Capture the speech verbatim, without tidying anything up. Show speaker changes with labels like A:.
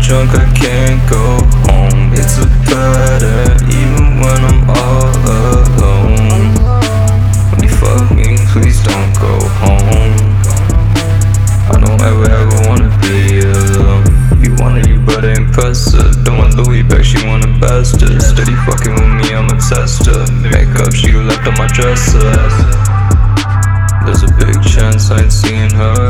A: drunk, I can't go home. It's a pattern, even when I'm all alone. When you fuck me, please don't go home. I don't ever, ever wanna be alone. You wanted you, but ain't impressive. Don't want Louis back, she want a bastard. Steady fucking with me, I'm a tester. Makeup, she left on my dresser. There's a big chance I ain't seeing her